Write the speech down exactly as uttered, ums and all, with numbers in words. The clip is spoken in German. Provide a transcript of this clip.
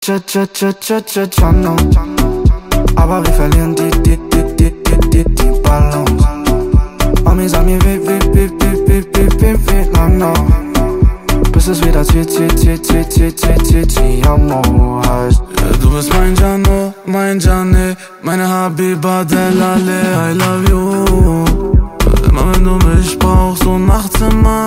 Cha-cha-cha-cha-cha-Chano. Aber wir verlieren die, die, die, die, die, die, die Balance. Mami sag mir wie, wie, wie, wie, wie, wie, wie, wie lang noch, bis es wieder T, T, T, T, T, T, T, T, Amo heißt. Ja, du bist mein Gianno, mein Gianni, meine Habiba Delale, I love you. Immer wenn du mich brauchst und nachts immer